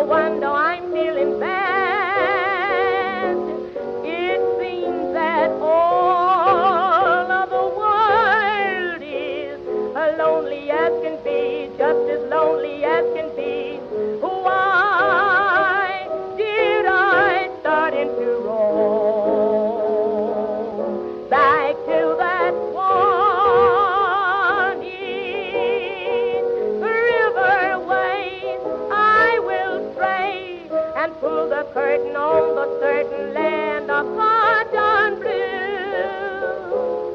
wonder I'm feeling bad. It seems that all of the world is lonely as can be, just as lonely as can be. Why did I start into roam back to that one river way? I will stray and pull the curtain on the certain land of cotton blue.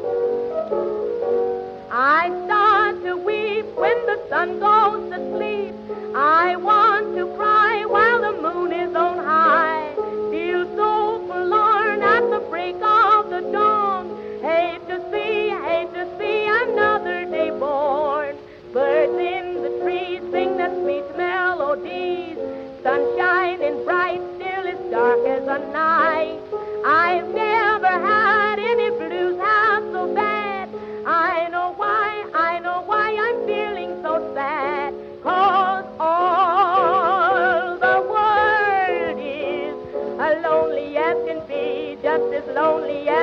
I start to weep when the sun goes to sleep. I want to cry while the moon is on high. Feel so forlorn at the break of the dawn. Hate to see another day born. Birds in the trees sing their sweet melodies. Sun shining bright, still as dark as a night. I've never had any blues half so bad. I know why I'm feeling so sad. 'Cause all the world is lonely as can be, just as lonely as